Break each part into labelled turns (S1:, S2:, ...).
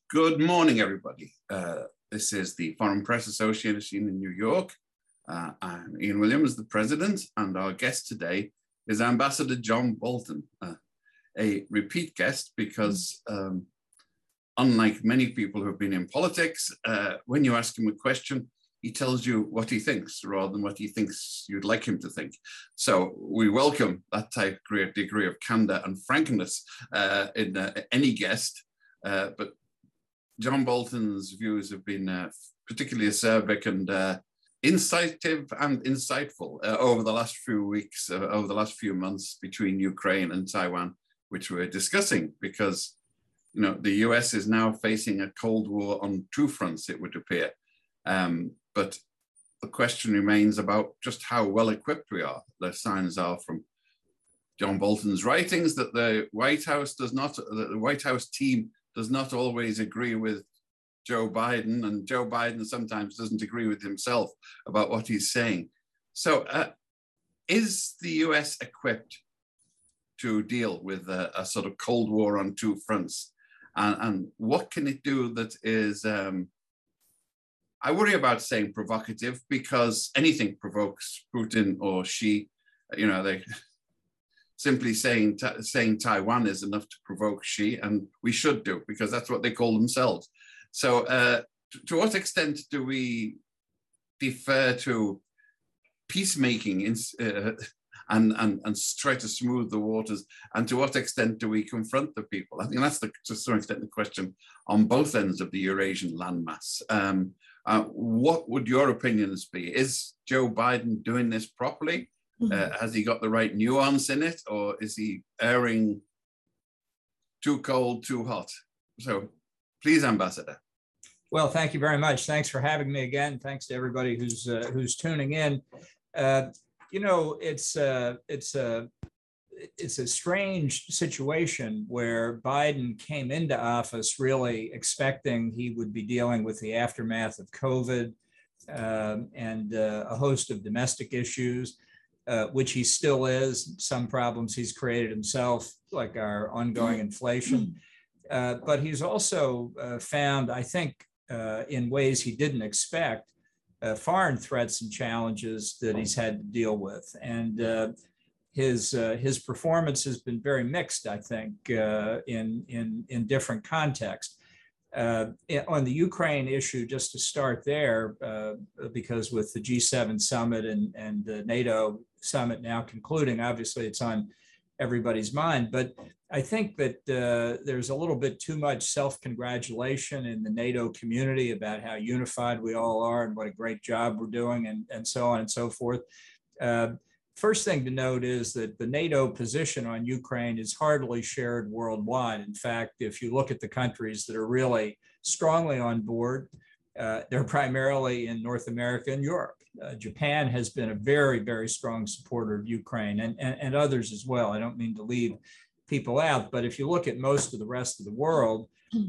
S1: Good morning, everybody. This is the Foreign Press Association in New York. I'm Ian Williams, the president, and our guest today is Ambassador John Bolton, a repeat guest because unlike many people who have been in politics, when you ask him a question, he tells you what he thinks rather than what he thinks you'd like him to think. So we welcome that type of degree of candor and frankness in any guest, but John Bolton's views have been particularly acerbic and incisive and insightful over the last few weeks, over the last few months between Ukraine and Taiwan, which we're discussing because, you know, the US is now facing a Cold War on two fronts, it would appear. But the question remains about just how well equipped we are. The signs are from John Bolton's writings that the White House team does not always agree with Joe Biden, and Joe Biden sometimes doesn't agree with himself about what he's saying. So is the US equipped to deal with a sort of Cold War on two fronts? And what can it do that is, I worry about saying provocative because anything provokes Putin or Xi. You know, they simply saying Taiwan is enough to provoke Xi, and we should do, because that's what they call themselves. So to what extent do we defer to peacemaking and try to smooth the waters, and to what extent do we confront the people? I think that's to some extent the question on both ends of the Eurasian landmass. What would your opinions be? Is Joe Biden doing this properly? Has he got the right nuance in it, or is he erring too cold, too hot? So please, Ambassador.
S2: Well, thank you very much. Thanks for having me again. Thanks to everybody who's tuning in. You know, it's a strange situation where Biden came into office really expecting he would be dealing with the aftermath of COVID and a host of domestic issues. Which he still is, some problems he's created himself, like our ongoing inflation. But he's also found, I think, in ways he didn't expect, foreign threats and challenges that he's had to deal with. And his performance has been very mixed, I think, in different contexts. On the Ukraine issue, just to start there, because with the G7 summit and the NATO summit now concluding, obviously it's on everybody's mind. But I think that there's a little bit too much self-congratulation in the NATO community about how unified we all are and what a great job we're doing and so on and so forth. First thing to note is that the NATO position on Ukraine is hardly shared worldwide. In fact, if you look at the countries that are really strongly on board, they're primarily in North America and Europe. Japan has been a very, very strong supporter of Ukraine and others as well. I don't mean to leave people out, but if you look at most of the rest of the world,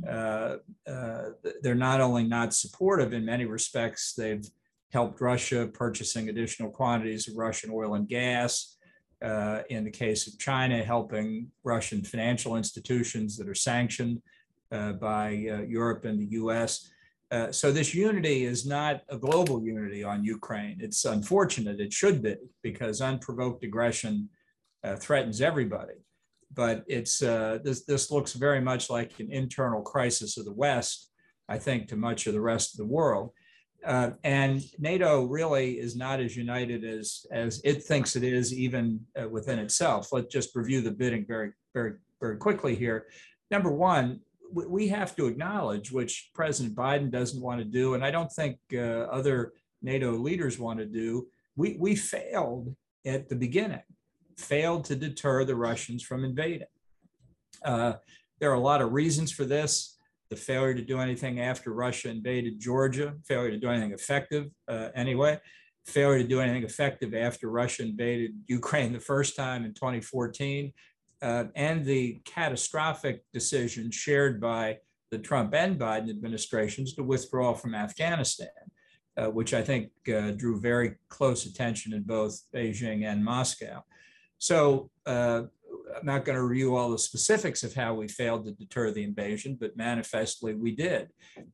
S2: they're not only not supportive in many respects, they've helped Russia purchasing additional quantities of Russian oil and gas. In the case of China, helping Russian financial institutions that are sanctioned by Europe and the US. So this unity is not a global unity on Ukraine. It's unfortunate, it should be, because unprovoked aggression threatens everybody. But it's this looks very much like an internal crisis of the West, I think, to much of the rest of the world. And NATO really is not as united as it thinks it is, even within itself. Let's just review the bidding very, very, very quickly here. Number one, we have to acknowledge, which President Biden doesn't want to do, and I don't think other NATO leaders want to do, we failed at the beginning, failed to deter the Russians from invading. There are a lot of reasons for this. The failure to do anything after Russia invaded Georgia, failure to do anything effective anyway, failure to do anything effective after Russia invaded Ukraine the first time in 2014, and the catastrophic decision shared by the Trump and Biden administrations to withdraw from Afghanistan, which I think drew very close attention in both Beijing and Moscow. So I'm not going to review all the specifics of how we failed to deter the invasion, but manifestly we did.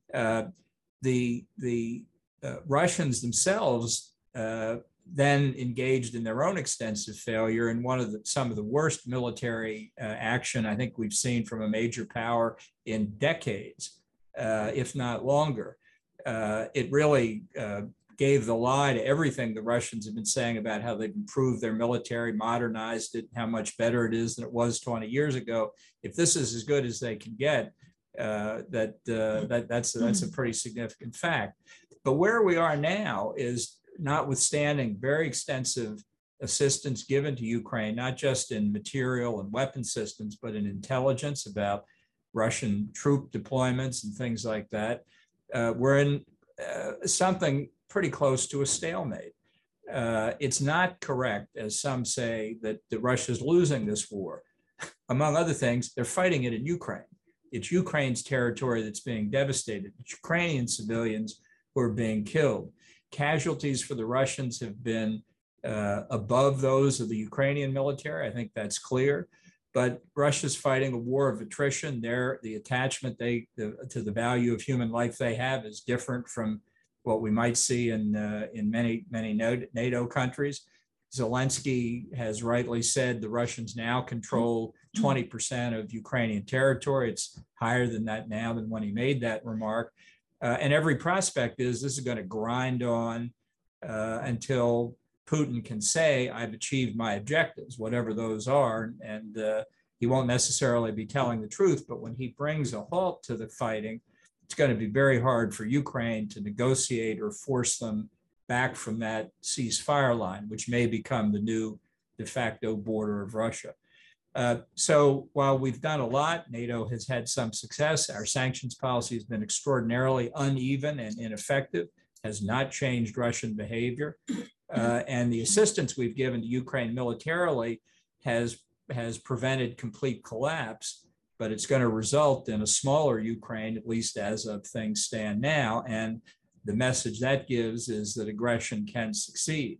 S2: The Russians themselves then engaged in their own extensive failure in some of the worst military action I think we've seen from a major power in decades, if not longer. It really gave the lie to everything the Russians have been saying about how they've improved their military, modernized it, how much better it is than it was 20 years ago. If this is as good as they can get, that's a pretty significant fact. But where we are now is, notwithstanding very extensive assistance given to Ukraine, not just in material and weapon systems, but in intelligence about Russian troop deployments and things like that, we're in something pretty close to a stalemate. It's not correct, as some say, that Russia's losing this war. Among other things, they're fighting it in Ukraine. It's Ukraine's territory that's being devastated. It's Ukrainian civilians who are being killed. Casualties for the Russians have been above those of the Ukrainian military. I think that's clear. But Russia's fighting a war of attrition. The attachment to the value of human life they have is different from what we might see in many NATO countries. Zelensky has rightly said the Russians now control 20% of Ukrainian territory. It's higher than that now than when he made that remark. And every prospect is this is going to grind on until Putin can say, I've achieved my objectives, whatever those are. And he won't necessarily be telling the truth, but when he brings a halt to the fighting, it's going to be very hard for Ukraine to negotiate or force them back from that ceasefire line, which may become the new de facto border of Russia. So while we've done a lot, NATO has had some success. Our sanctions policy has been extraordinarily uneven and ineffective, has not changed Russian behavior. And the assistance we've given to Ukraine militarily has prevented complete collapse, but it's going to result in a smaller Ukraine, at least as of things stand now. And the message that gives is that aggression can succeed.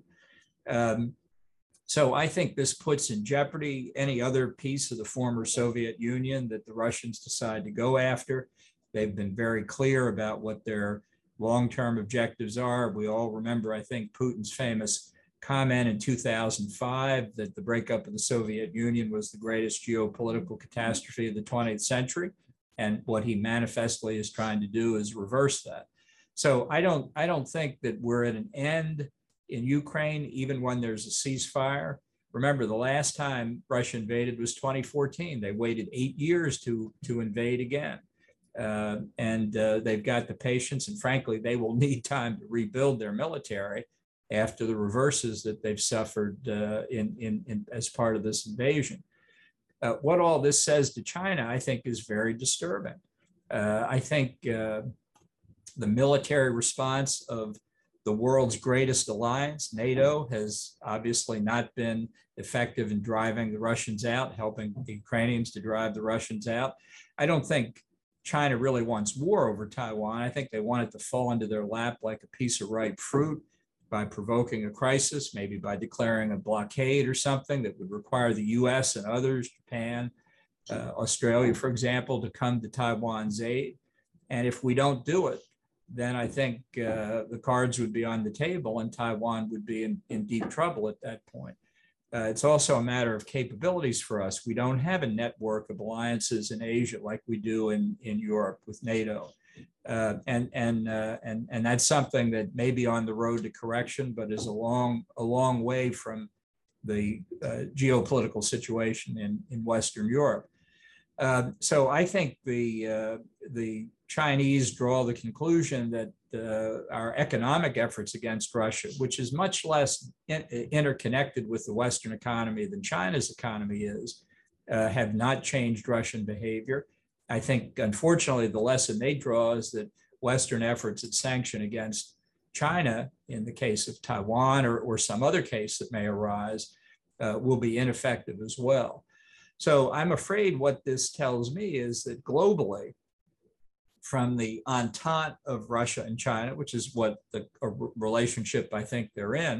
S2: So I think this puts in jeopardy any other piece of the former Soviet Union that the Russians decide to go after. They've been very clear about what their long-term objectives are. We all remember, I think, Putin's famous comment in 2005 that the breakup of the Soviet Union was the greatest geopolitical catastrophe of the 20th century. And what he manifestly is trying to do is reverse that. So I don't think that we're at an end in Ukraine, even when there's a ceasefire. Remember, the last time Russia invaded was 2014. They waited 8 years to invade again. And they've got the patience, and frankly, they will need time to rebuild their military after the reverses that they've suffered as part of this invasion. What all this says to China, I think, is very disturbing. I think the military response of the world's greatest alliance, NATO, has obviously not been effective in driving the Russians out, helping the Ukrainians to drive the Russians out. I don't think China really wants war over Taiwan. I think they want it to fall into their lap like a piece of ripe fruit by provoking a crisis, maybe by declaring a blockade or something that would require the US and others, Japan, Australia, for example, to come to Taiwan's aid. And if we don't do it, then I think the cards would be on the table and Taiwan would be in deep trouble at that point. It's also a matter of capabilities for us. We don't have a network of alliances in Asia like we do in Europe with NATO. And that's something that may be on the road to correction, but is a long way from the geopolitical situation in Western Europe. So I think the Chinese draw the conclusion that our economic efforts against Russia, which is much less interconnected with the Western economy than China's economy is, have not changed Russian behavior. I think, unfortunately, the lesson they draw is that Western efforts at sanction against China, in the case of Taiwan or some other case that may arise, will be ineffective as well. So I'm afraid what this tells me is that globally, from the entente of Russia and China, which is what the relationship I think they're in,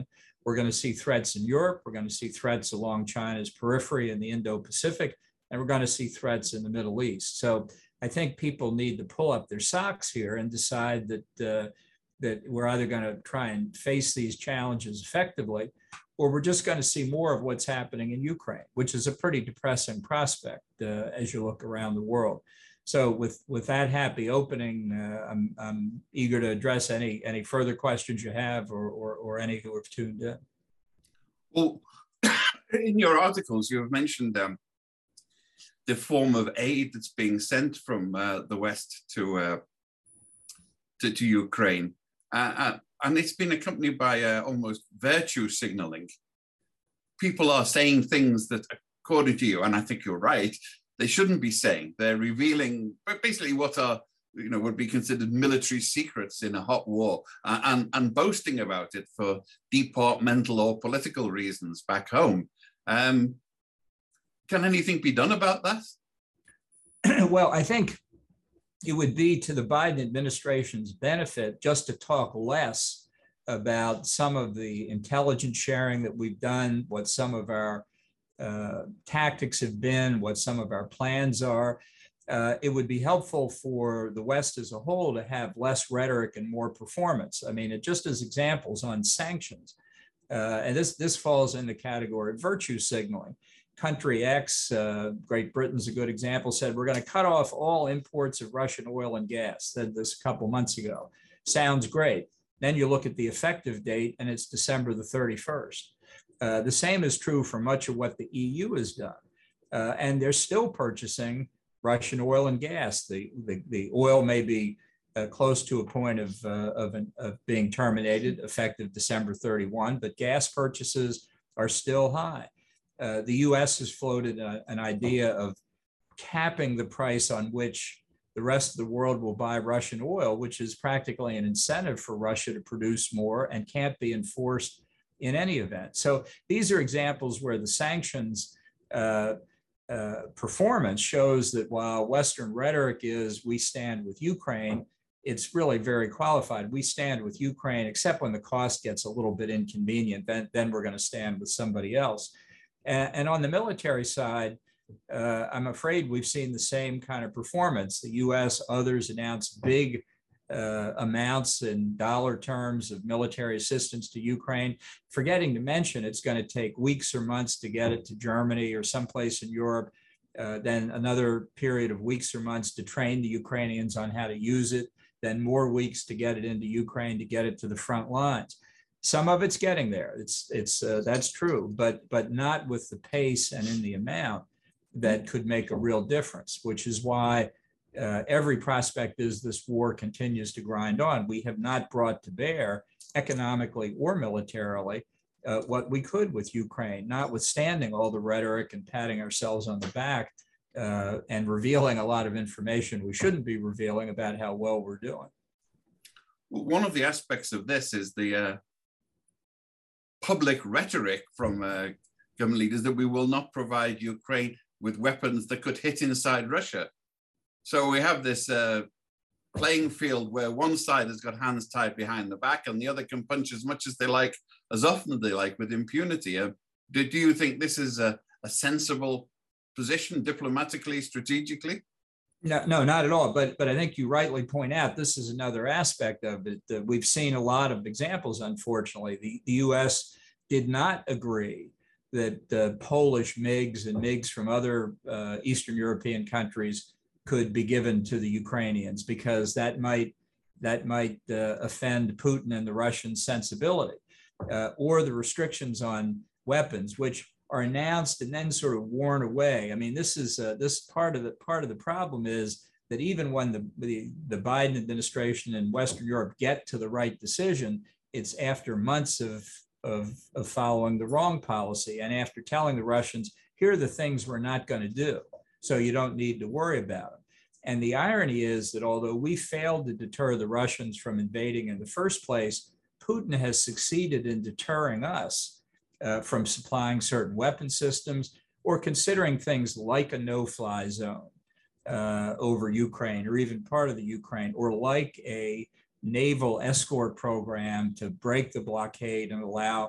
S2: We're going to see threats in Europe. We're going to see threats along China's periphery in the Indo-Pacific, and we're going to see threats in the Middle East. So I think people need to pull up their socks here and decide that we're either going to try and face these challenges effectively, or we're just going to see more of what's happening in Ukraine, which is a pretty depressing prospect as you look around the world. So with that happy opening, I'm eager to address any further questions you have or any who have tuned in.
S1: Well, in your articles, you have mentioned the form of aid that's being sent from the West to Ukraine. And it's been accompanied by almost virtue signaling. People are saying things that, according to you, and I think you're right, they shouldn't be saying. They're revealing basically what are, would be considered military secrets in a hot war, and boasting about it for departmental or political reasons back home. Can anything be done about that?
S2: Well, I think it would be to the Biden administration's benefit just to talk less about some of the intelligence sharing that we've done, what some of our tactics have been, what some of our plans are. It would be helpful for the West as a whole to have less rhetoric and more performance. I mean, just as examples on sanctions, and this falls in the category of virtue signaling. Country X, Great Britain's a good example, said we're going to cut off all imports of Russian oil and gas. Said this a couple months ago. Sounds great. Then you look at the effective date and it's December the 31st. The same is true for much of what the EU has done. And they're still purchasing Russian oil and gas. The oil may be close to a point of being terminated effective December 31, but gas purchases are still high. The US has floated an idea of capping the price on which the rest of the world will buy Russian oil, which is practically an incentive for Russia to produce more and can't be enforced in any event. So these are examples where the sanctions performance shows that while Western rhetoric is we stand with Ukraine, it's really very qualified. We stand with Ukraine, except when the cost gets a little bit inconvenient, then we're going to stand with somebody else. And on the military side, I'm afraid we've seen the same kind of performance. The US, others announced big amounts in dollar terms of military assistance to Ukraine, forgetting to mention it's going to take weeks or months to get it to Germany or someplace in Europe, then another period of weeks or months to train the Ukrainians on how to use it, then more weeks to get it into Ukraine, to get it to the front lines. Some of it's getting there. That's true, but not with the pace and in the amount that could make a real difference, which is why every prospect is this war continues to grind on. We have not brought to bear economically or militarily what we could with Ukraine, notwithstanding all the rhetoric and patting ourselves on the back and revealing a lot of information we shouldn't be revealing about how well we're doing.
S1: One of the aspects of this is the public rhetoric from government leaders that we will not provide Ukraine with weapons that could hit inside Russia. So we have this playing field where one side has got hands tied behind the back and the other can punch as much as they like, as often as they like, with impunity. Do you think this is a sensible position diplomatically, strategically?
S2: No, not at all. But I think you rightly point out this is another aspect of it. We've seen a lot of examples, unfortunately. The U.S. did not agree that the Polish MiGs and MiGs from other Eastern European countries could be given to the Ukrainians because that might offend Putin and the Russian sensibility, or the restrictions on weapons, which are announced and then sort of worn away. I mean, this part of the problem is that even when the Biden administration and Western Europe get to the right decision, it's after months of following the wrong policy and after telling the Russians, here are the things we're not going to do, so you don't need to worry about them. And the irony is that although we failed to deter the Russians from invading in the first place, Putin has succeeded in deterring us from supplying certain weapon systems or considering things like a no-fly zone over Ukraine or even part of the Ukraine, or like a naval escort program to break the blockade and allow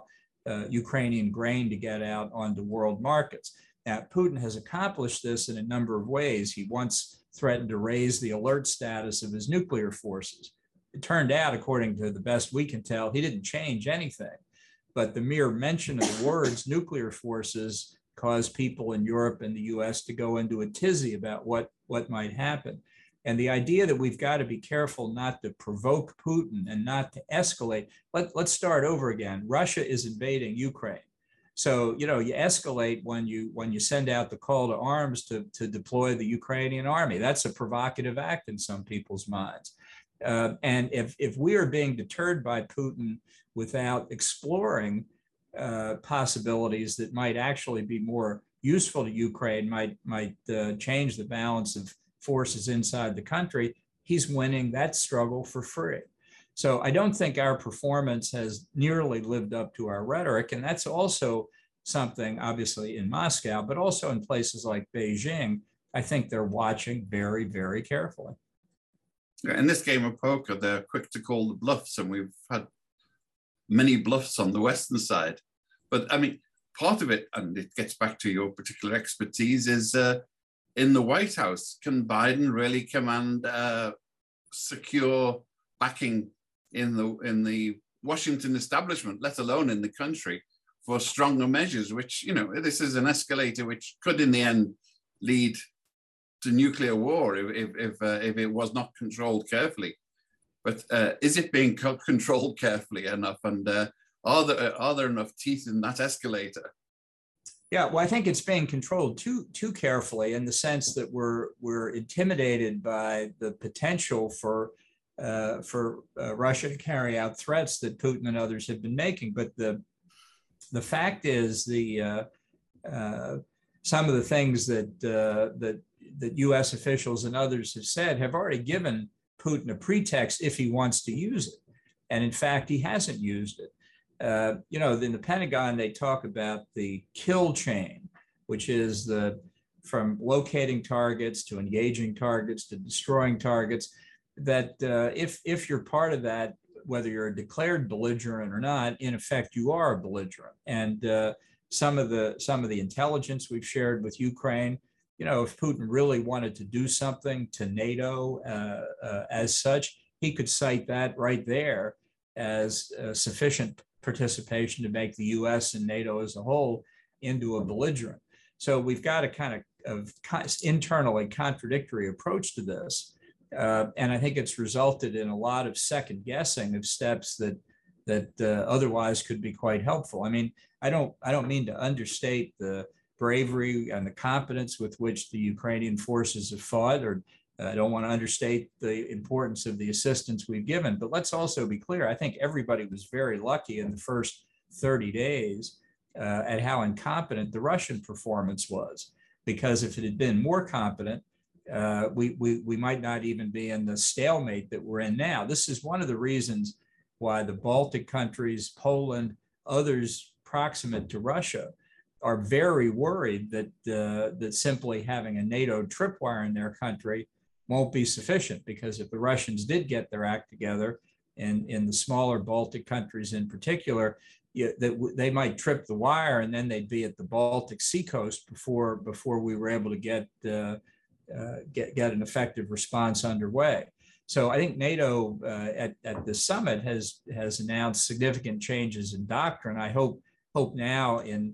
S2: Ukrainian grain to get out onto world markets. Now, Putin has accomplished this in a number of ways. He once threatened to raise the alert status of his nuclear forces. It turned out, according to the best we can tell, he didn't change anything. But the mere mention of the words nuclear forces caused people in Europe and the US to go into a tizzy about what might happen. And the idea that we've got to be careful not to provoke Putin and not to escalate. Let's start over again. Russia is invading Ukraine. So, you escalate when you send out the call to arms to deploy the Ukrainian army. That's a provocative act in some people's minds. And if we are being deterred by Putin without exploring possibilities that might actually be more useful to Ukraine, might change the balance of forces inside the country, he's winning that struggle for free. So I don't think our performance has nearly lived up to our rhetoric. And that's also something, obviously, in Moscow, but also in places like Beijing. I think they're watching very, very carefully.
S1: In this game of poker, they're quick to call the bluffs, and we've had many bluffs on the Western side. But I mean, part of it, and it gets back to your particular expertise, is in the White House, can Biden really command secure backing in the Washington establishment, let alone in the country, for stronger measures, which, this is an escalator which could in the end lead to nuclear war if it was not controlled carefully. But is it being controlled carefully enough? And are there enough teeth in that escalator?
S2: Yeah, well, I think it's being controlled too carefully, in the sense that we're intimidated by the potential for Russia to carry out threats that Putin and others have been making. But the fact is, some of the things that U.S. officials and others have said have already given Putin a pretext if he wants to use it, and in fact, he hasn't used it. In the Pentagon, they talk about the kill chain, which is from locating targets to engaging targets to destroying targets. That if you're part of that, whether you're a declared belligerent or not, in effect, you are a belligerent. And some of the intelligence we've shared with Ukraine, if Putin really wanted to do something to NATO as such, he could cite that right there as sufficient participation to make the US and NATO as a whole into a belligerent. So we've got a kind of internally contradictory approach to this. And I think it's resulted in a lot of second guessing of steps that otherwise could be quite helpful. I mean, I don't mean to understate the bravery and the competence with which the Ukrainian forces have fought, or I don't want to understate the importance of the assistance we've given. But let's also be clear. I think everybody was very lucky in the first 30 days at how incompetent the Russian performance was, because if it had been more competent, we might not even be in the stalemate that we're in now. This is one of the reasons why the Baltic countries, Poland, others proximate to Russia, are very worried that simply having a NATO tripwire in their country won't be sufficient, because if the Russians did get their act together, in the smaller Baltic countries in particular, they might trip the wire, and then they'd be at the Baltic Sea coast before we were able to get an effective response underway. So I think NATO at the summit has announced significant changes in doctrine. I hope now in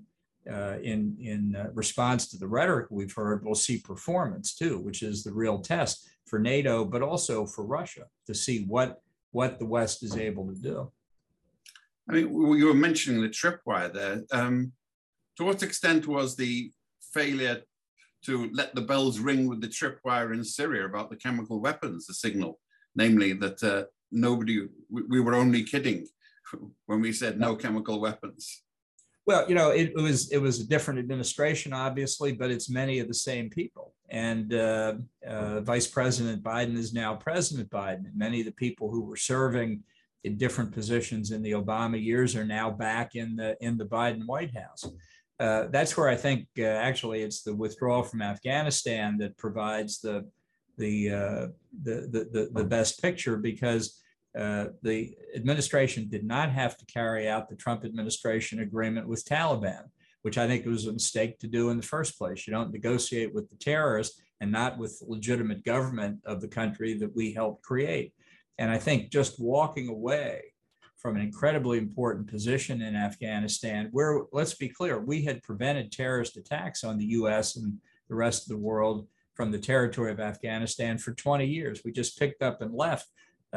S2: response to the rhetoric we've heard, we'll see performance too, which is the real test for NATO, but also for Russia, to see what the West is able to do.
S1: I mean, you were mentioning the tripwire there. To what extent was the failure to let the bells ring with the tripwire in Syria about the chemical weapons, the signal, namely that we were only kidding when we said no chemical weapons?
S2: Well, it was a different administration, obviously, but it's many of the same people. And Vice President Biden is now President Biden. And many of the people who were serving in different positions in the Obama years are now back in the Biden White House. That's where I think actually it's the withdrawal from Afghanistan that provides the best picture, because the administration did not have to carry out the Trump administration agreement with Taliban, which I think was a mistake to do in the first place. You don't negotiate with the terrorists and not with the legitimate government of the country that we helped create. And I think just walking away from an incredibly important position in Afghanistan, where, let's be clear, we had prevented terrorist attacks on the US and the rest of the world from the territory of Afghanistan for 20 years. We just picked up and left.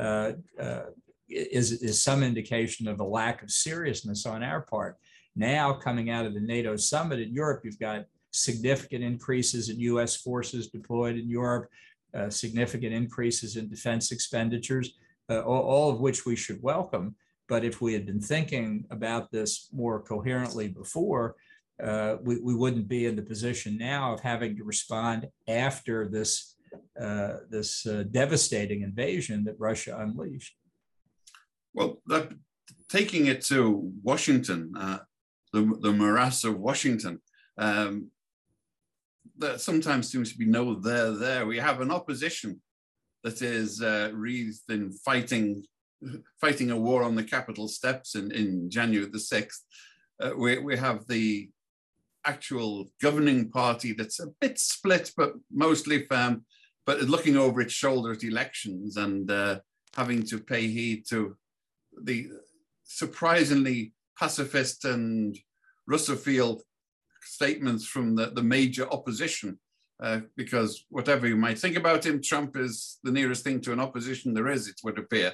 S2: Is some indication of a lack of seriousness on our part. Now, coming out of the NATO summit in Europe, you've got significant increases in US forces deployed in Europe, significant increases in defense expenditures, all of which we should welcome. But if we had been thinking about this more coherently before, we wouldn't be in the position now of having to respond after this devastating invasion that Russia unleashed.
S1: Well, taking it to Washington, the morass of Washington, there sometimes seems to be no there. We have an opposition that is wreathed in fighting a war on the Capitol steps in January the 6th. We have the actual governing party that's a bit split, but mostly firm, but looking over its shoulder at elections and having to pay heed to the surprisingly pacifist and Russophile statements from the major opposition, because whatever you might think about him, Trump is the nearest thing to an opposition there is, it would appear,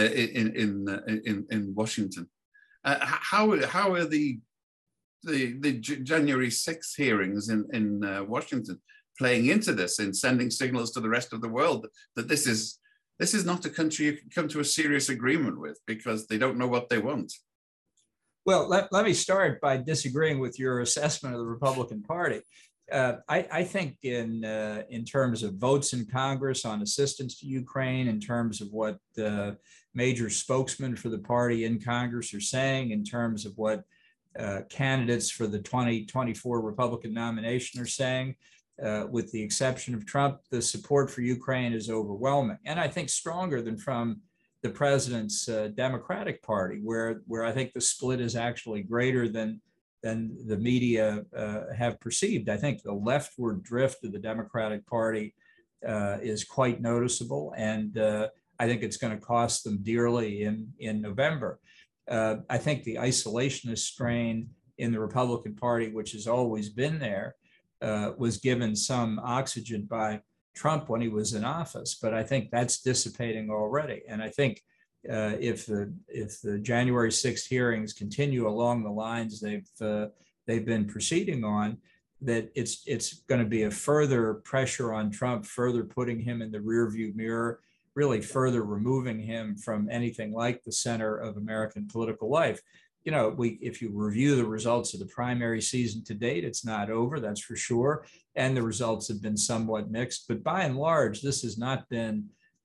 S1: in Washington. How are the January 6th hearings in Washington playing into this, in sending signals to the rest of the world that this is not a country you can come to a serious agreement with because they don't know what they want?
S2: Well, let me start by disagreeing with your assessment of the Republican Party. I think in terms of votes in Congress on assistance to Ukraine, in terms of what major spokesmen for the party in Congress are saying, in terms of what candidates for the 2024 Republican nomination are saying, with the exception of Trump, the support for Ukraine is overwhelming. And I think stronger than from the president's Democratic Party, where I think the split is actually greater than the media have perceived. I think the leftward drift of the Democratic Party is quite noticeable, and I think it's going to cost them dearly in November. I think the isolationist strain in the Republican Party, which has always been there, was given some oxygen by Trump when he was in office, but I think that's dissipating already. And I think if the January 6th hearings continue along the lines they've been proceeding on, that it's going to be a further pressure on Trump, further putting him in the rearview mirror, really further removing him from anything like the center of American political life. You know, if you review the results of the primary season to date, it's not over, that's for sure. And the results have been somewhat mixed. But by and large, this has not been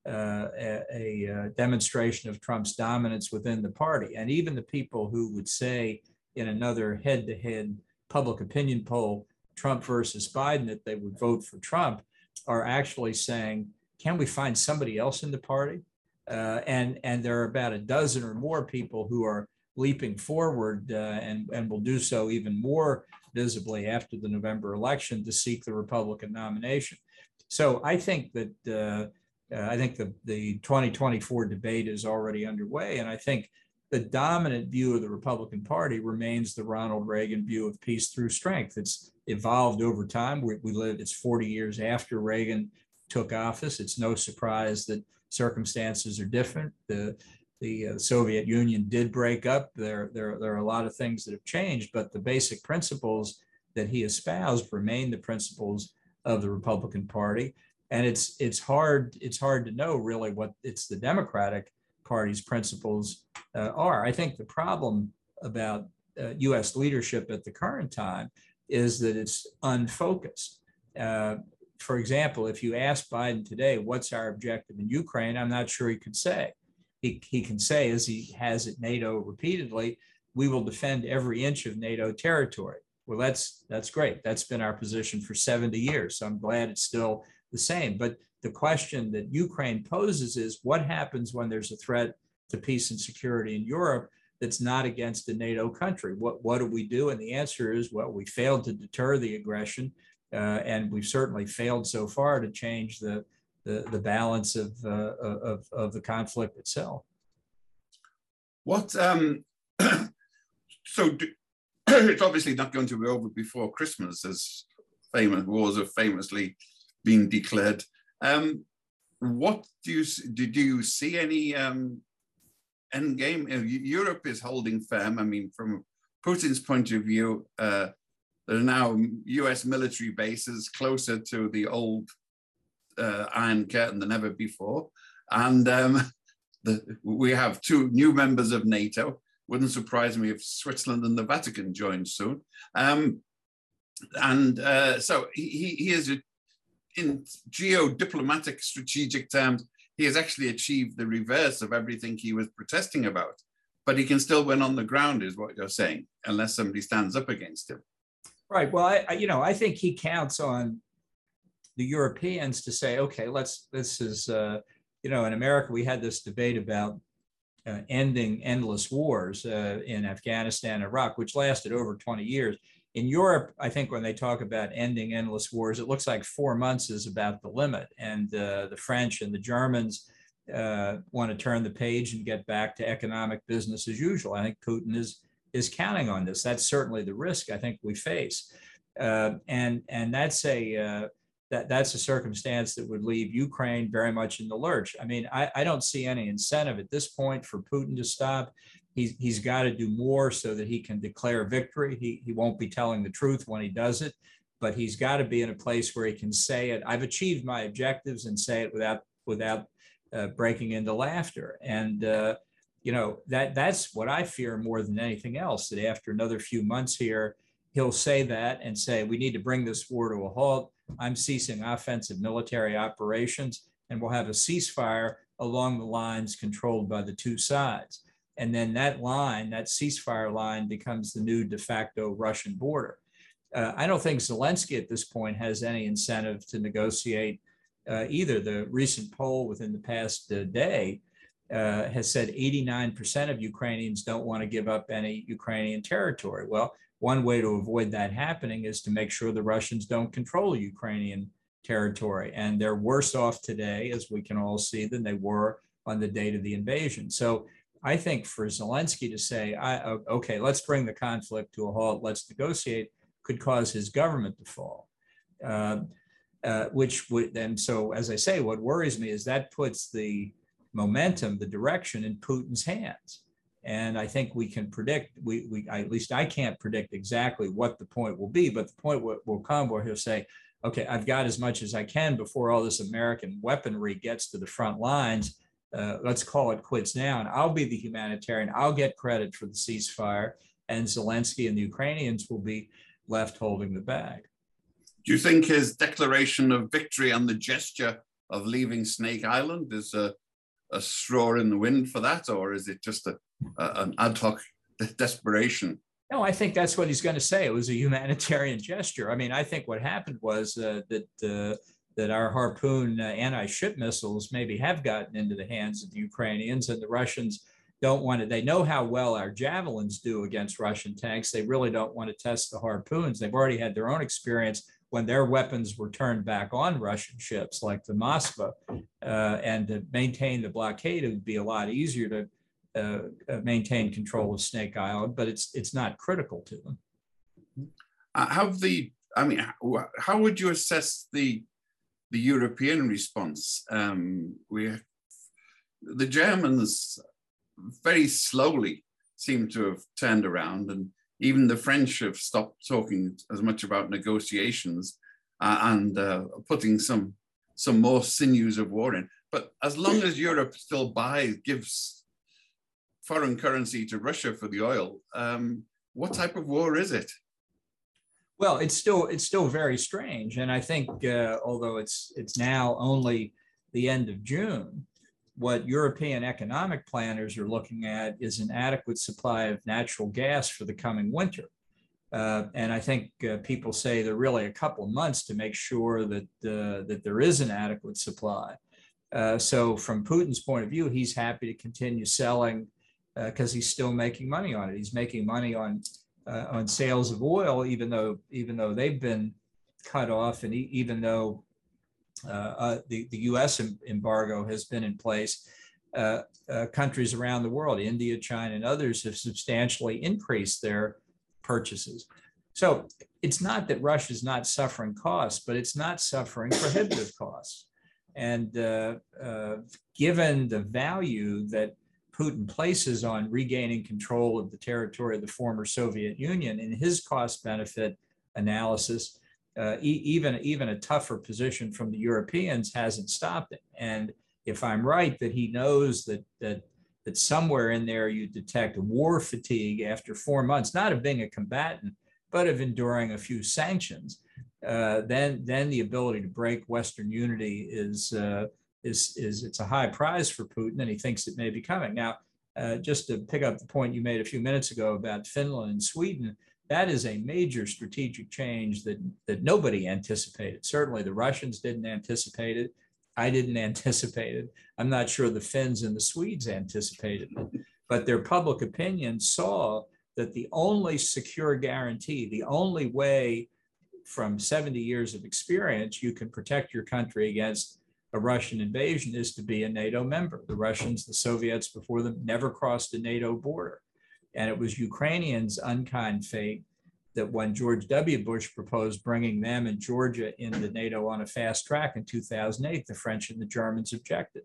S2: a demonstration of Trump's dominance within the party. And even the people who would say in another head-to-head public opinion poll, Trump versus Biden, that they would vote for Trump, are actually saying, can we find somebody else in the party? And there are about a dozen or more people who are leaping forward and will do so even more visibly after the November election to seek the Republican nomination. So I think that the 2024 debate is already underway, and I think the dominant view of the Republican Party remains the Ronald Reagan view of peace through strength. It's evolved over time. It's 40 years after Reagan took office. It's no surprise that circumstances are different. The Soviet Union did break up. There are a lot of things that have changed, but the basic principles that he espoused remain the principles of the Republican Party. And it's hard to know really what the Democratic Party's principles are. I think the problem about U.S. leadership at the current time is that it's unfocused. For example, if you ask Biden today, what's our objective in Ukraine, I'm not sure he could say. He can say, as he has at NATO repeatedly, we will defend every inch of NATO territory. Well, that's great. That's been our position for 70 years. So I'm glad it's still the same. But the question that Ukraine poses is, what happens when there's a threat to peace and security in Europe that's not against a NATO country. What do we do? And the answer is, well, we failed to deter the aggression, and we've certainly failed so far to change the balance of the conflict itself.
S1: What it's obviously not going to be over before Christmas, as famous wars have famously been declared. What do you see any end game? Europe is holding firm. I mean, from Putin's point of view, there are now US military bases closer to the old Iron Curtain than ever before. And we have 2 new members of NATO. Wouldn't surprise me if Switzerland and the Vatican join soon. So he is, in geo-diplomatic strategic terms, he has actually achieved the reverse of everything he was protesting about. But he can still win on the ground, is what you're saying, unless somebody stands up against him.
S2: Right. Well, I think he counts on the Europeans to say, okay, this is, in America, we had this debate about ending endless wars in Afghanistan and Iraq, which lasted over 20 years. In Europe, I think when they talk about ending endless wars, it looks like 4 months is about the limit. And the French and the Germans want to turn the page and get back to economic business as usual. I think Putin is counting on this. That's certainly the risk I think we face. And that's that's a circumstance that would leave Ukraine very much in the lurch. I mean, I don't see any incentive at this point for Putin to stop. He's got to do more so that he can declare victory. He won't be telling the truth when he does it, but he's got to be in a place where he can say it. I've achieved my objectives, and say it without breaking into laughter. And that's what I fear more than anything else. That after another few months here, he'll say that and say, we need to bring this war to a halt. I'm ceasing offensive military operations, and we'll have a ceasefire along the lines controlled by the 2 sides. And then that ceasefire line becomes the new de facto Russian border. I don't think Zelensky at this point has any incentive to negotiate either. The recent poll within the past day has said 89% of Ukrainians don't want to give up any Ukrainian territory. Well, one way to avoid that happening is to make sure the Russians don't control Ukrainian territory. And they're worse off today, as we can all see, than they were on the date of the invasion. So I think for Zelensky to say, okay, let's bring the conflict to a halt, let's negotiate, could cause his government to fall. Which would then, so as I say, what worries me is that puts the momentum, the direction in Putin's hands. And I think we can predict, at least I can't predict exactly what the point will be, but the point will come where he'll say, okay, I've got as much as I can before all this American weaponry gets to the front lines. Let's call it quits now. And I'll be the humanitarian. I'll get credit for the ceasefire. And Zelensky and the Ukrainians will be left holding the bag.
S1: Do you think his declaration of victory and the gesture of leaving Snake Island is a straw in the wind for that? Or is it just an ad hoc desperation?
S2: No, I think that's what he's going to say. It was a humanitarian gesture. I mean, I think what happened was that our Harpoon anti-ship missiles maybe have gotten into the hands of the Ukrainians, and the Russians don't want to. They know how well our javelins do against Russian tanks. They really don't want to test the Harpoons. They've already had their own experience when their weapons were turned back on Russian ships like the Moskva, and to maintain the blockade, it would be a lot easier to maintain control of Snake Island, but it's not critical to them.
S1: How would you assess the European response? The Germans very slowly seem to have turned around, and even the French have stopped talking as much about negotiations and putting some more sinews of war in. But as long as Europe still gives foreign currency to Russia for the oil, what type of war is it?
S2: Well, it's still very strange, and I think although it's now only the end of June, what European economic planners are looking at is an adequate supply of natural gas for the coming winter, and I think people say there are really a couple of months to make sure that that there is an adequate supply. So from Putin's point of view, he's happy to continue selling because he's still making money on it. He's making money on sales of oil, even though they've been cut off, and even though the U.S. embargo has been in place. Countries around the world, India, China, and others, have substantially increased their purchases. So it's not that Russia is not suffering costs, but it's not suffering prohibitive costs. And given the value that Putin places on regaining control of the territory of the former Soviet Union, in his cost-benefit analysis, even a tougher position from the Europeans hasn't stopped it. And if I'm right that he knows that somewhere in there you detect war fatigue after 4 months, not of being a combatant, but of enduring a few sanctions, then the ability to break Western unity is it's a high prize for Putin, and he thinks it may be coming. Now, just to pick up the point you made a few minutes ago about Finland and Sweden, that is a major strategic change that nobody anticipated. Certainly the Russians didn't anticipate it. I didn't anticipate it. I'm not sure the Finns and the Swedes anticipated it, but their public opinion saw that the only secure guarantee, the only way from 70 years of experience you can protect your country against a Russian invasion is to be a NATO member. The Russians, the Soviets before them, never crossed a NATO border. And it was Ukrainians' unkind fate that when George W. Bush proposed bringing them and Georgia into NATO on a fast track in 2008, the French and the Germans objected.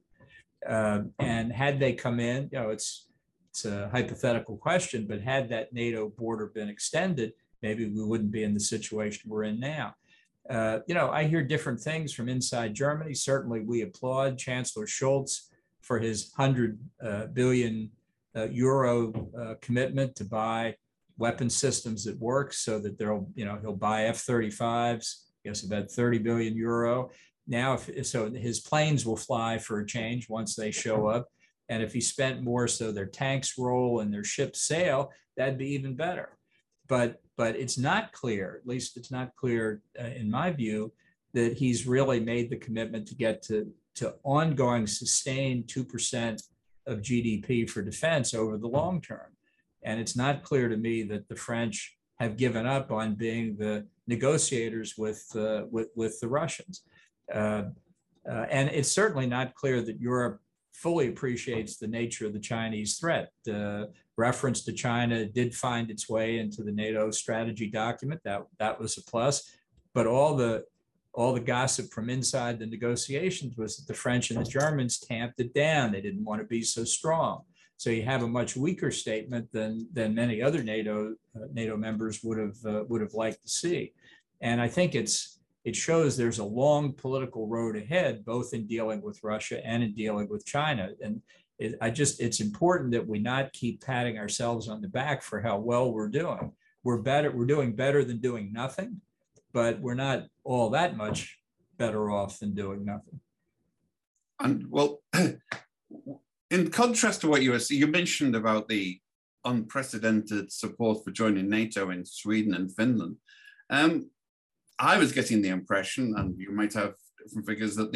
S2: And had they come in, it's a hypothetical question, but had that NATO border been extended, maybe we wouldn't be in the situation we're in now. I hear different things from inside Germany. Certainly we applaud Chancellor Scholz for his 100 billion euro commitment to buy weapon systems that work, so that he'll buy F-35s, I guess about 30 billion euro. Now, so his planes will fly for a change once they show up. And if he spent more so their tanks roll and their ships sail, that'd be even better. But it's not clear, at least it's not clear in my view, that he's really made the commitment to get to ongoing sustained 2% of GDP for defense over the long term. And it's not clear to me that the French have given up on being the negotiators with the Russians. And it's certainly not clear that Europe fully appreciates the nature of the Chinese threat. Reference to China did find its way into the NATO strategy document. That was a plus. But all the gossip from inside the negotiations was that the French and the Germans tamped it down. They didn't want to be so strong. So you have a much weaker statement than many other NATO members would have liked to see. And I think it shows there's a long political road ahead, both in dealing with Russia and in dealing with China. And it's important that we not keep patting ourselves on the back for how well we're doing. We're doing better than doing nothing, but we're not all that much better off than doing nothing.
S1: And well, in contrast to what you mentioned about the unprecedented support for joining NATO in Sweden and Finland, I was getting the impression, and you might have different figures, that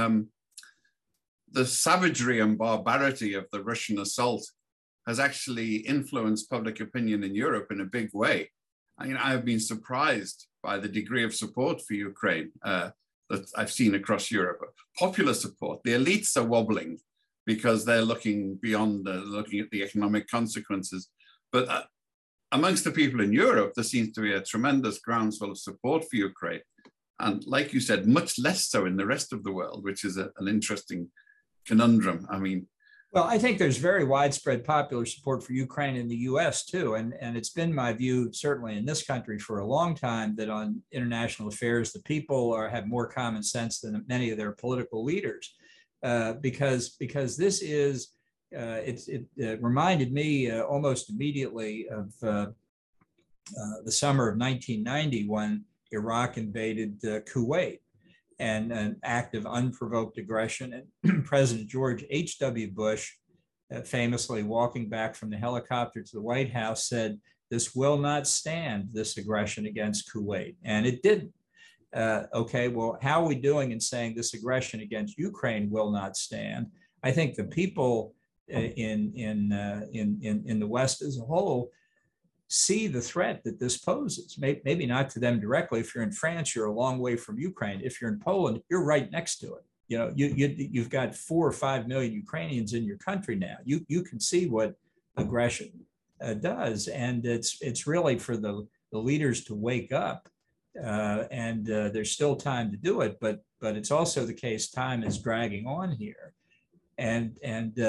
S1: the savagery and barbarity of the Russian assault has actually influenced public opinion in Europe in a big way. I mean, I've been surprised by the degree of support for Ukraine that I've seen across Europe. Popular support. The elites are wobbling because they're looking beyond, looking at the economic consequences. But amongst the people in Europe, there seems to be a tremendous groundswell of support for Ukraine. And like you said, much less so in the rest of the world, which is an interesting conundrum. I mean,
S2: well, I think there's very widespread popular support for Ukraine in the US too. And it's been my view, certainly in this country for a long time, that on international affairs, the people have more common sense than many of their political leaders. Because this is, it reminded me almost immediately of the summer of 1990 when Iraq invaded Kuwait, and an act of unprovoked aggression. And President George H.W. Bush, famously walking back from the helicopter to the White House, said, "This will not stand, this aggression against Kuwait." And it didn't. Okay, well, how are we doing in saying this aggression against Ukraine will not stand? I think the people in the West as a whole see the threat that this poses. Maybe not to them directly. If you're in France, you're a long way from Ukraine. If you're in Poland, you're right next to it. You know, you've got 4 or 5 million Ukrainians in your country now. You can see what aggression does, and it's really for the leaders to wake up. And there's still time to do it, but it's also the case time is dragging on here, and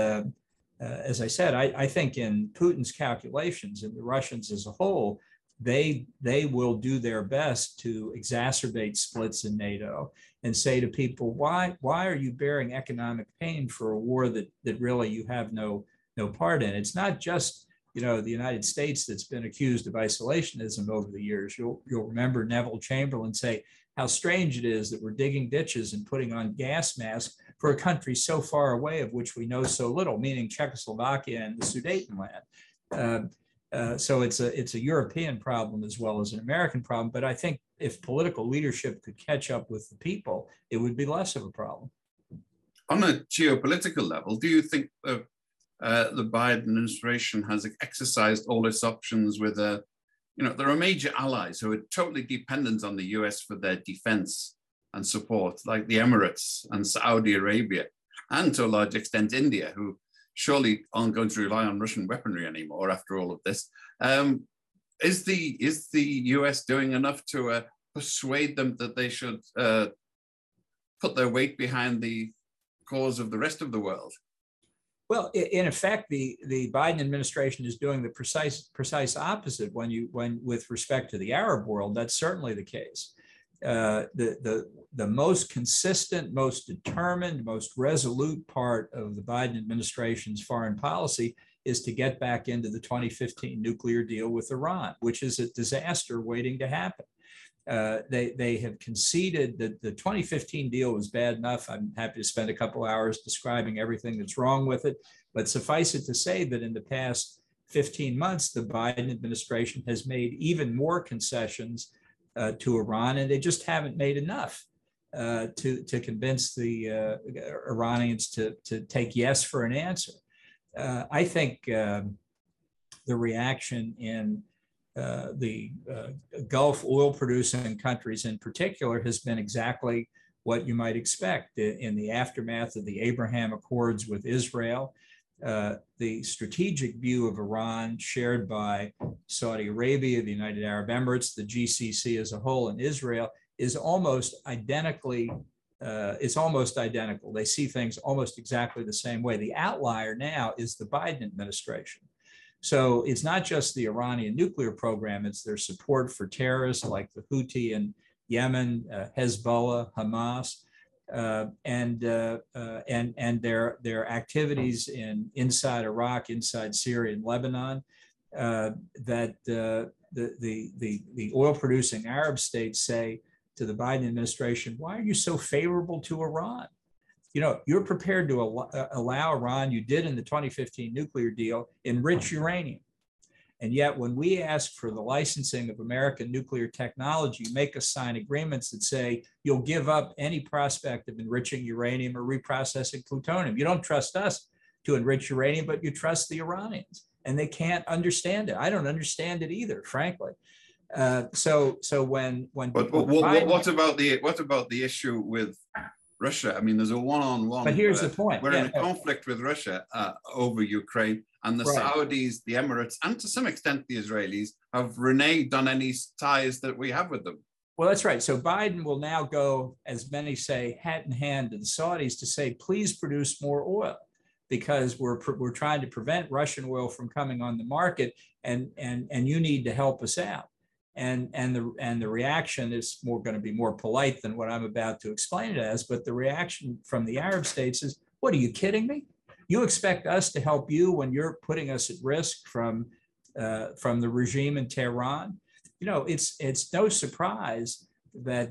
S2: as I said, I think in Putin's calculations and the Russians as a whole, they will do their best to exacerbate splits in NATO and say to people, why are you bearing economic pain for a war that really you have no part in? It's not just, you know, the United States that's been accused of isolationism over the years. You'll remember Neville Chamberlain say how strange it is that we're digging ditches and putting on gas masks for a country so far away of which we know so little, meaning Czechoslovakia and the Sudetenland. So it's a European problem as well as an American problem. But I think if political leadership could catch up with the people, it would be less of a problem.
S1: On a geopolitical level, do you think the Biden administration has exercised all its options with you know, there are major allies who are totally dependent on the US for their defense and support, like the Emirates and Saudi Arabia, and to a large extent India, who surely aren't going to rely on Russian weaponry anymore after all of this. Is the US doing enough to persuade them that they should put their weight behind the cause of the rest of the world?
S2: Well, in effect, the Biden administration is doing the precise opposite when with respect to the Arab world. That's certainly the case. The most consistent, most determined, most resolute part of the Biden administration's foreign policy is to get back into the 2015 nuclear deal with Iran, which is a disaster waiting to happen. They have conceded that the 2015 deal was bad enough. I'm happy to spend a couple hours describing everything that's wrong with it, but suffice it to say that in the past 15 months, the Biden administration has made even more concessions to Iran, and they just haven't made enough to convince the Iranians to take yes for an answer. I think the reaction in the Gulf oil producing countries in particular has been exactly what you might expect in the aftermath of the Abraham Accords with Israel. The strategic view of Iran shared by Saudi Arabia, the United Arab Emirates, the GCC as a whole, and Israel is almost identically, it's almost identical. They see things almost exactly the same way. The outlier now is the Biden administration. So it's not just the Iranian nuclear program, it's their support for terrorists like the Houthi in Yemen, Hezbollah, Hamas, and their activities inside Iraq, inside Syria and Lebanon, that the oil-producing Arab states say to the Biden administration, why are you so favorable to Iran? You know, you're prepared to allow Iran, you did in the 2015 nuclear deal, enrich uranium. And yet when we ask for the licensing of American nuclear technology, you make us sign agreements that say you'll give up any prospect of enriching uranium or reprocessing plutonium. You don't trust us to enrich uranium, but you trust the Iranians. And they can't understand it. I don't understand it either, frankly. So when
S1: but Biden, what about the issue with Russia? I mean, there's a one-on-one.
S2: But here's the point.
S1: We're in a conflict with Russia over Ukraine, and the Saudis, the Emirates, and to some extent the Israelis have reneged on any ties that we have with them.
S2: Well, that's right. So Biden will now go, as many say, hat in hand to the Saudis to say, please produce more oil, because we're trying to prevent Russian oil from coming on the market, and you need to help us out. And the reaction is going to be more polite than what I'm about to explain it as, but the reaction from the Arab states is, what, are you kidding me? You expect us to help you when you're putting us at risk from the regime in Tehran? You know, it's no surprise that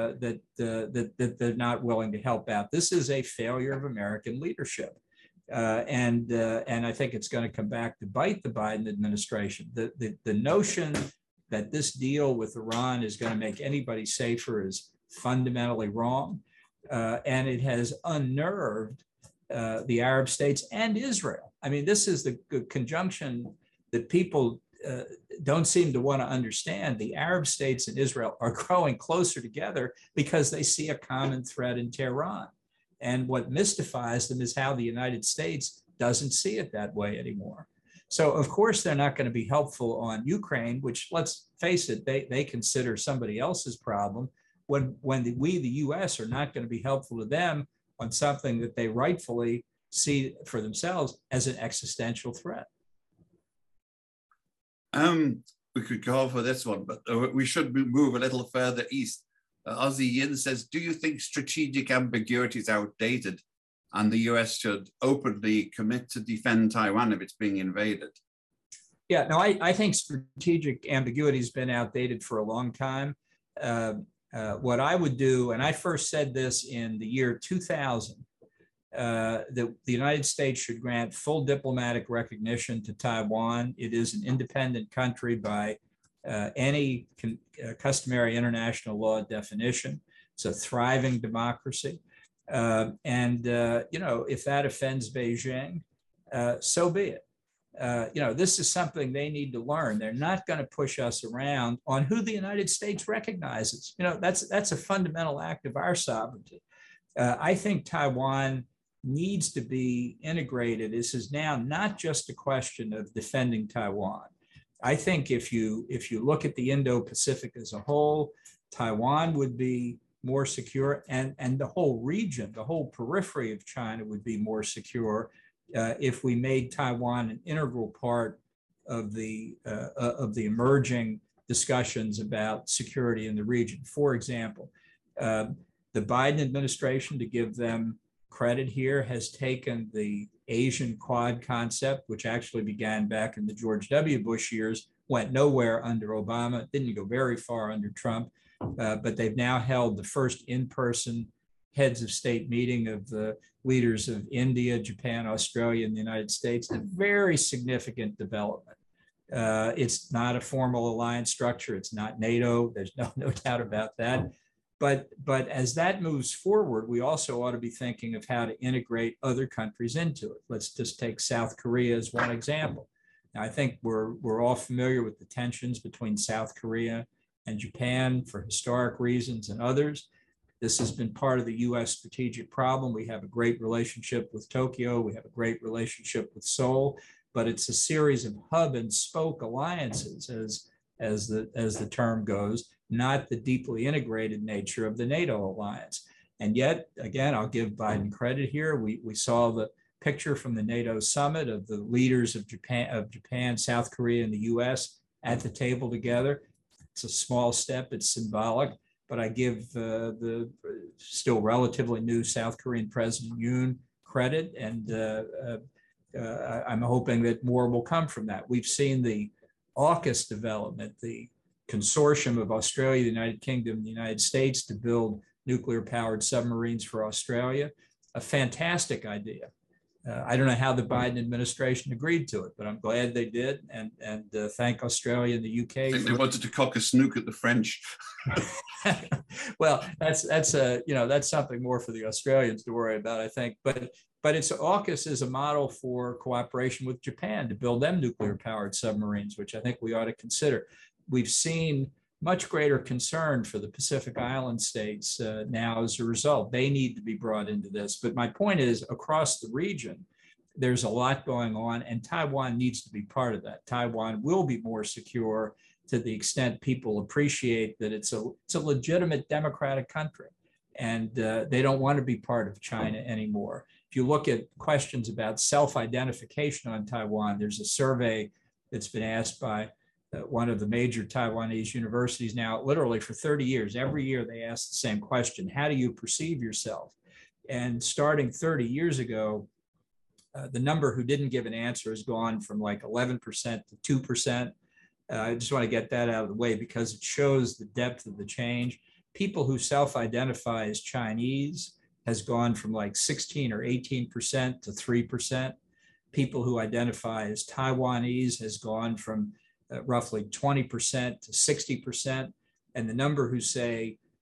S2: they're not willing to help out. This is a failure of American leadership. And I think it's going to come back to bite the Biden administration. The notion that this deal with Iran is going to make anybody safer is fundamentally wrong. And it has unnerved the Arab states and Israel. I mean, this is the conjunction that people don't seem to want to understand. The Arab states and Israel are growing closer together because they see a common threat in Tehran. And what mystifies them is how the United States doesn't see it that way anymore. So, of course, they're not going to be helpful on Ukraine, which, let's face it, they consider somebody else's problem, when we, the US, are not going to be helpful to them on something that they rightfully see for themselves as an existential threat.
S1: We could go for this one, but we should move a little further east. Ozzy Yin says, do you think strategic ambiguity is outdated and the US should openly commit to defend Taiwan if it's being invaded?
S2: Yeah, no, I think strategic ambiguity has been outdated for a long time. What I would do, and I first said this in the year 2000, that the United States should grant full diplomatic recognition to Taiwan. It is an independent country by any customary international law definition. It's a thriving democracy. If that offends Beijing, so be it. This is something they need to learn. They're not going to push us around on who the United States recognizes. That's a fundamental act of our sovereignty. I think Taiwan needs to be integrated. This is now not just a question of defending Taiwan. I think if you look at the Indo-Pacific as a whole, Taiwan would be more secure, and the whole region, the whole periphery of China would be more secure if we made Taiwan an integral part of the emerging discussions about security in the region. For example, the Biden administration, to give them credit here, has taken the Asian Quad concept, which actually began back in the George W. Bush years, went nowhere under Obama, didn't go very far under Trump, but they've now held the first in-person heads of state meeting of the leaders of India, Japan, Australia, and the United States. A very significant development. It's not a formal alliance structure. It's not NATO. There's no doubt about that. But as that moves forward, we also ought to be thinking of how to integrate other countries into it. Let's just take South Korea as one example. Now, I think we're all familiar with the tensions between South Korea and Japan for historic reasons and others. This has been part of the US strategic problem. We have a great relationship with Tokyo. We have a great relationship with Seoul, but it's a series of hub and spoke alliances, as the term goes, not the deeply integrated nature of the NATO alliance. And yet, again, I'll give Biden credit here. We saw the picture from the NATO summit of the leaders of Japan, South Korea, and the US at the table together. It's a small step, it's symbolic, but I give the still relatively new South Korean President Yoon credit, and I'm hoping that more will come from that. We've seen the AUKUS development, the consortium of Australia, the United Kingdom, and the United States to build nuclear-powered submarines for Australia. A fantastic idea. I don't know how the Biden administration agreed to it, but I'm glad they did, and thank Australia and the UK.
S1: I think they wanted to cock a snook at the French.
S2: Well, that's something more for the Australians to worry about, I think. But it's AUKUS is a model for cooperation with Japan to build them nuclear-powered submarines, which I think we ought to consider. We've seen much greater concern for the Pacific Island states now as a result. They need to be brought into this. But my point is, across the region, there's a lot going on, and Taiwan needs to be part of that. Taiwan will be more secure to the extent people appreciate that it's a legitimate democratic country, and they don't want to be part of China anymore. If you look at questions about self-identification on Taiwan, there's a survey that's been asked by one of the major Taiwanese universities now, literally for 30 years. Every year they ask the same question: how do you perceive yourself? And starting 30 years ago, the number who didn't give an answer has gone from like 11% to 2%. I just want to get that out of the way because it shows the depth of the change. People who self-identify as Chinese has gone from like 16 or 18% to 3%. People who identify as Taiwanese has gone from roughly 20% to 60%. And the number who say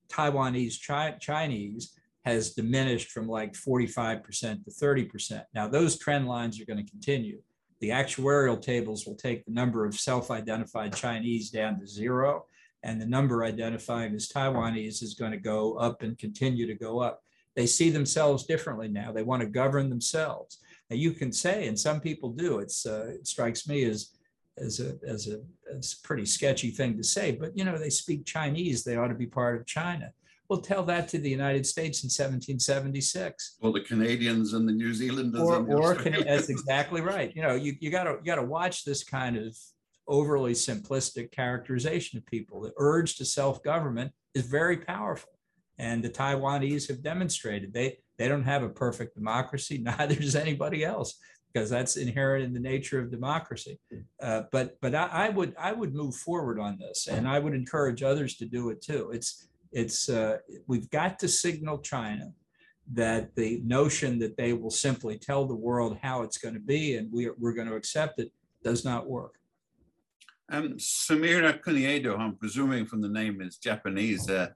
S2: Taiwanese Chinese has diminished from like 45% to 30%. Now, those trend lines are going to continue. The actuarial tables will take the number of self-identified Chinese down to zero, and the number identifying as Taiwanese is going to go up and continue to go up. They see themselves differently now. They want to govern themselves. Now, you can say, and some people do, it strikes me as a pretty sketchy thing to say, but they speak Chinese, they ought to be part of China. Well, tell that to the United States in 1776.
S1: Or the Canadians and the New Zealanders.
S2: That's exactly right. You got to watch this kind of overly simplistic characterization of people. The urge to self-government is very powerful, and the Taiwanese have demonstrated they don't have a perfect democracy. Neither does anybody else, because that's inherent in the nature of democracy. But I would move forward on this, and I would encourage others to do it too. We've got to signal China that the notion that they will simply tell the world how it's going to be and we're going to accept it does not work.
S1: Samira Kuniedo, I'm presuming from the name is Japanese. A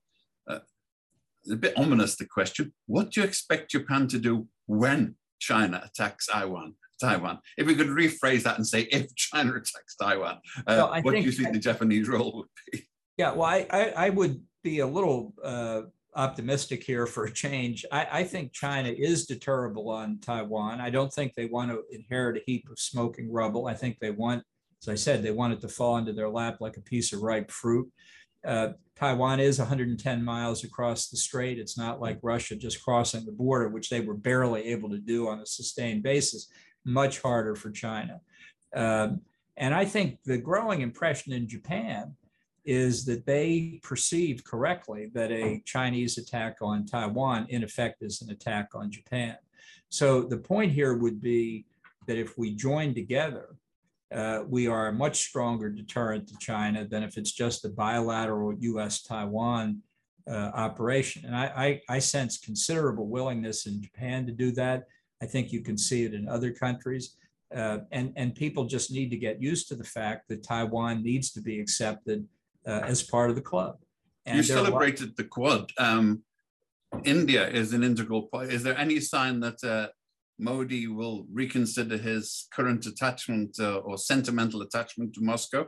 S1: bit ominous, the question. What do you expect Japan to do when China attacks Taiwan? If we could rephrase that and say, if China attacks Taiwan, what do you think the Japanese role would be?
S2: Yeah, well, I would be a little optimistic here for a change. I think China is deterrable on Taiwan. I don't think they want to inherit a heap of smoking rubble. I think they want, as I said, they want it to fall into their lap like a piece of ripe fruit. Taiwan is 110 miles across the strait. It's not like Russia just crossing the border, which they were barely able to do on a sustained basis. Much harder for China. And I think the growing impression in Japan is that they perceive correctly that a Chinese attack on Taiwan, in effect, is an attack on Japan. So the point here would be that if we join together, we are a much stronger deterrent to China than if it's just a bilateral US-Taiwan operation. And I sense considerable willingness in Japan to do that. I think you can see it in other countries. And people just need to get used to the fact that Taiwan needs to be accepted as part of the club. And
S1: you celebrated the Quad. India is an integral part. Is there any sign that Modi will reconsider his current attachment or sentimental attachment to Moscow?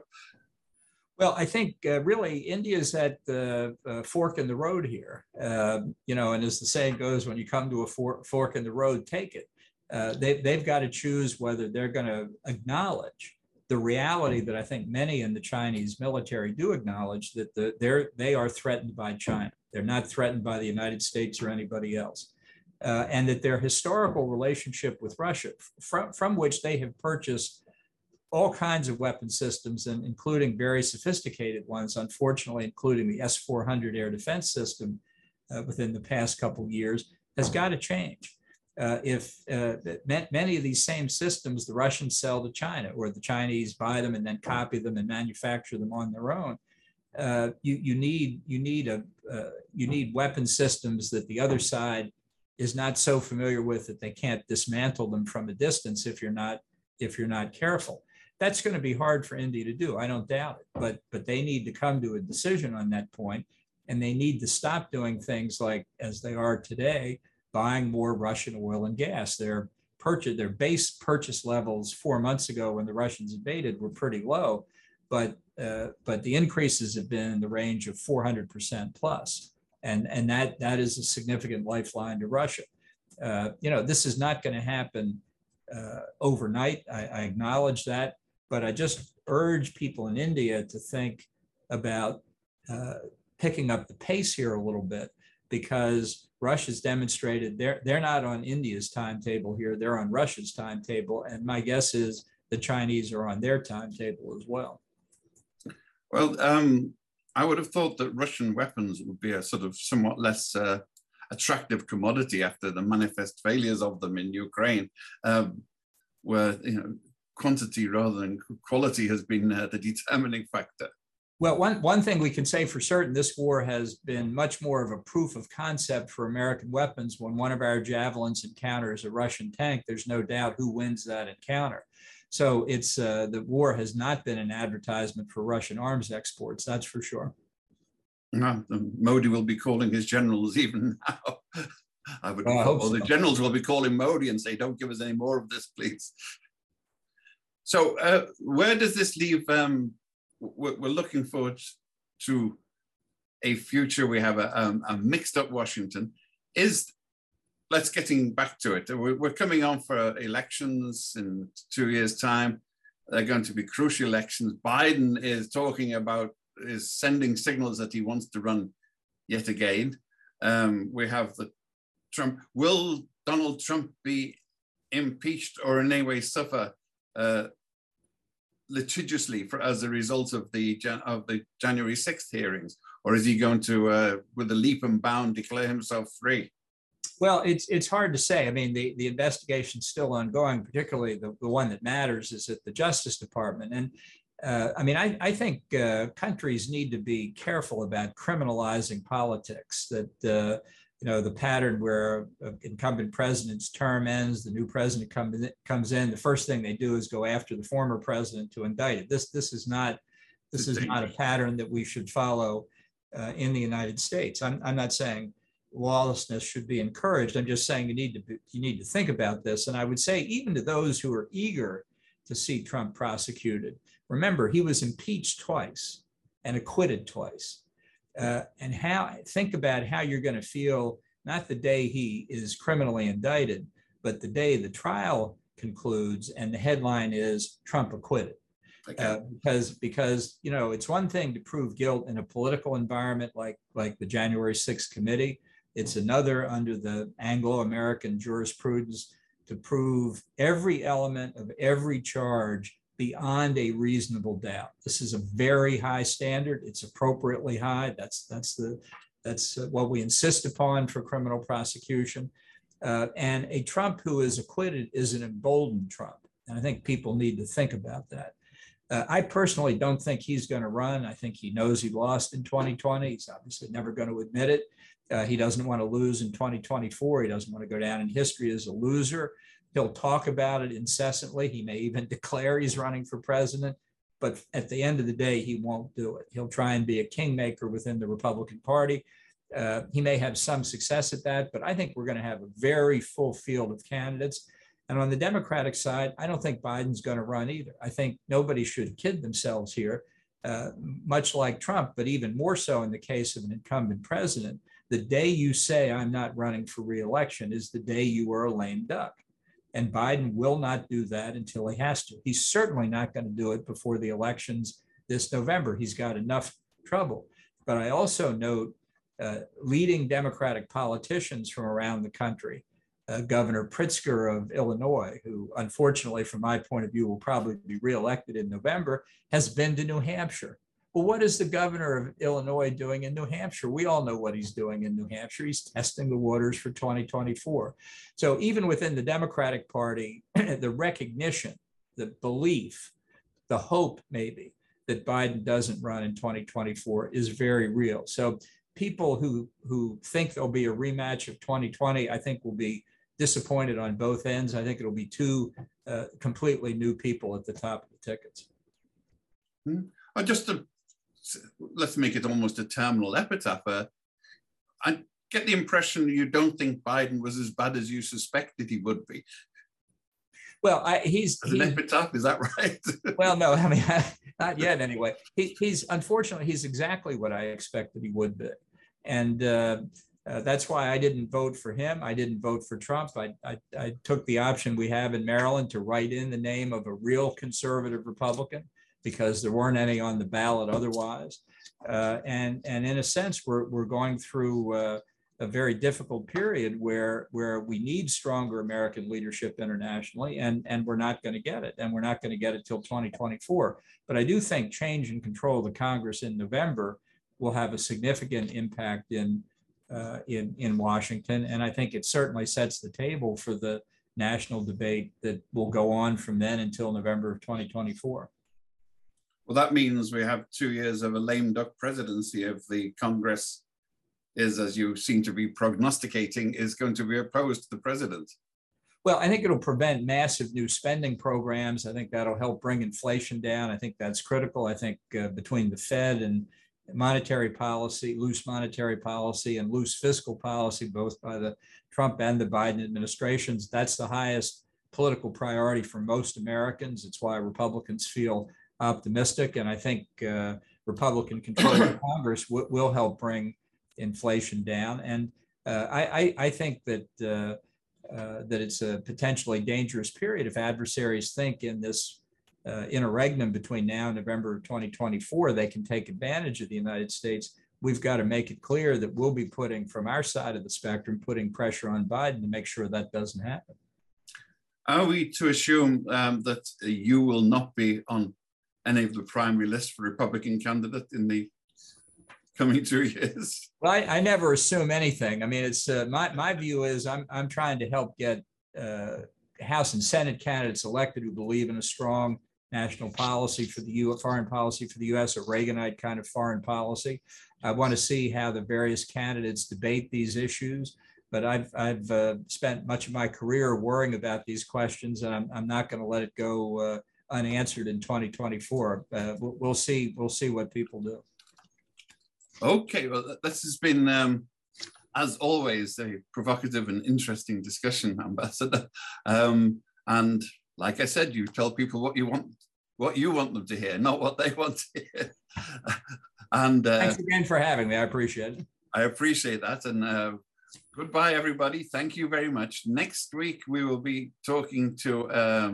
S2: Well, I think really India's at the fork in the road here. And as the saying goes, when you come to a fork in the road, take it. They've got to choose whether they're going to acknowledge the reality that I think many in the Chinese military do acknowledge, that they are threatened by China. They're not threatened by the United States or anybody else. And that their historical relationship with Russia, from which they have purchased all kinds of weapon systems, and including very sophisticated ones, unfortunately, including the S-400 air defense system within the past couple of years, has got to change. If many of these same systems the Russians sell to China, or the Chinese buy them and then copy them and manufacture them on their own, you need weapon systems that the other side is not so familiar with that they can't dismantle them from a distance if you're not careful. That's going to be hard for India to do. I don't doubt it, but they need to come to a decision on that point, and they need to stop doing things like, as they are today, buying more Russian oil and gas. Their base purchase levels 4 months ago when the Russians invaded were pretty low, but the increases have been in the range of 400% plus, and that is a significant lifeline to Russia. This is not going to happen overnight. I acknowledge that, but I just urge people in India to think about picking up the pace here a little bit, because Russia's demonstrated they're not on India's timetable here, they're on Russia's timetable. And my guess is the Chinese are on their timetable as well.
S1: Well, I would have thought that Russian weapons would be a sort of somewhat less attractive commodity after the manifest failures of them in Ukraine, where quantity rather than quality has been the determining factor.
S2: Well, one thing we can say for certain, this war has been much more of a proof of concept for American weapons. When one of our javelins encounters a Russian tank, there's no doubt who wins that encounter. So it's the war has not been an advertisement for Russian arms exports, that's for sure.
S1: Modi will be calling his generals even now. I would have thought, the generals will be calling Modi and say, don't give us any more of this, please. So where does this leave? We're looking forward to a future. We have a mixed up Washington. Let's getting back to it. We're coming on for elections in 2 years' time. They're going to be crucial elections. Biden is sending signals that he wants to run yet again. We have the Trump. Will Donald Trump be impeached or in any way suffer litigiously as a result of the January 6th hearings? Or is he going to, with a leap and bound, declare himself free?
S2: Well, it's hard to say. I mean, the investigation's still ongoing, particularly the one that matters is at the Justice Department. And I mean, I think countries need to be careful about criminalizing politics, that, the pattern where an incumbent president's term ends, the new president comes in, the first thing they do is go after the former president to indict it. This is not a pattern that we should follow in the United States. I'm not saying lawlessness should be encouraged. I'm just saying you need to think about this. And I would say even to those who are eager to see Trump prosecuted, remember he was impeached twice and acquitted twice. And think about how you're going to feel, not the day he is criminally indicted, but the day the trial concludes and the headline is Trump acquitted. Okay. Because it's one thing to prove guilt in a political environment like the January 6th committee. It's another under the Anglo-American jurisprudence to prove every element of every charge beyond a reasonable doubt. This is a very high standard. It's appropriately high. That's what we insist upon for criminal prosecution. And a Trump who is acquitted is an emboldened Trump. And I think people need to think about that. I personally don't think he's going to run. I think he knows he lost in 2020. He's obviously never going to admit it. He doesn't want to lose in 2024. He doesn't want to go down in history as a loser. He'll talk about it incessantly. He may even declare he's running for president, but at the end of the day, he won't do it. He'll try and be a kingmaker within the Republican Party. He may have some success at that, but I think we're going to have a very full field of candidates. And on the Democratic side, I don't think Biden's going to run either. I think nobody should kid themselves here, much like Trump, but even more so in the case of an incumbent president. The day you say I'm not running for re-election is the day you are a lame duck. And Biden will not do that until he has to. He's certainly not going to do it before the elections this November. He's got enough trouble. But I also note leading Democratic politicians from around the country, Governor Pritzker of Illinois, who unfortunately, from my point of view, will probably be reelected in November, has been to New Hampshire. Well, what is the governor of Illinois doing in New Hampshire? We all know what he's doing in New Hampshire. He's testing the waters for 2024. So even within the Democratic Party, the recognition, the belief, the hope maybe that Biden doesn't run in 2024 is very real. So people who think there'll be a rematch of 2020, I think will be disappointed on both ends. I think it'll be two completely new people at the top of the tickets.
S1: Let's make it almost a terminal epitaph. I get the impression you don't think Biden was as bad as you suspected he would be.
S2: Well, he's
S1: an epitaph, is that right?
S2: Well, no, I mean, not yet anyway. He's unfortunately, he's exactly what I expected he would be. And that's why I didn't vote for him. I didn't vote for Trump. I took the option we have in Maryland to write in the name of a real conservative Republican, because there weren't any on the ballot otherwise. And in a sense, we're going through a very difficult period where we need stronger American leadership internationally, and we're not going to get it. And we're not going to get it till 2024. But I do think change in control of the Congress in November will have a significant impact in Washington. And I think it certainly sets the table for the national debate that will go on from then until November of 2024.
S1: Well, that means we have 2 years of a lame duck presidency if the Congress is, as you seem to be prognosticating, is going to be opposed to the president.
S2: Well, I think it'll prevent massive new spending programs. I think that'll help bring inflation down. I think that's critical. I think between the Fed monetary policy, loose monetary policy, and loose fiscal policy, both by the Trump and the Biden administrations. That's the highest political priority for most Americans. It's why Republicans feel optimistic. And I think Republican control of Congress will help bring inflation down. And I think that that it's a potentially dangerous period if adversaries think in this interregnum between now and November of 2024, they can take advantage of the United States. We've got to make it clear that we'll be putting, from our side of the spectrum, putting pressure on Biden to make sure that doesn't happen.
S1: Are we to assume that you will not be on any of the primary lists for Republican candidate in the coming 2 years?
S2: Well, I never assume anything. I mean, it's my view is I'm trying to help get House and Senate candidates elected who believe in a strong national policy for the U.S., foreign policy for the U.S., a Reaganite kind of foreign policy. I want to see how the various candidates debate these issues. But I've spent much of my career worrying about these questions, and I'm not going to let it go unanswered in 2024. We'll see what people do.
S1: Okay, well, this has been, as always, a provocative and interesting discussion, Ambassador. And like I said, you tell people what you want them to hear, not what they want to hear. And
S2: thanks again for having me. I appreciate it.
S1: I appreciate that. And goodbye, everybody. Thank you very much. Next week, we will be talking to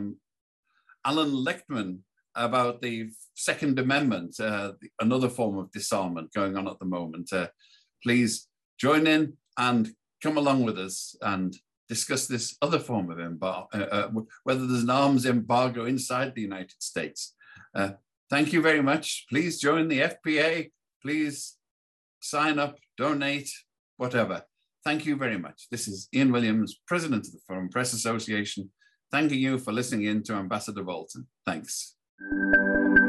S1: Alan Lichtman about the Second Amendment, another form of disarmament going on at the moment. Please join in and come along with us and discuss this other form of embargo, whether there's an arms embargo inside the United States. Thank you very much. Please join the FPA. Please sign up, donate, whatever. Thank you very much. This is Ian Williams, President of the Foreign Press Association, thanking you for listening in to Ambassador Bolton. Thanks.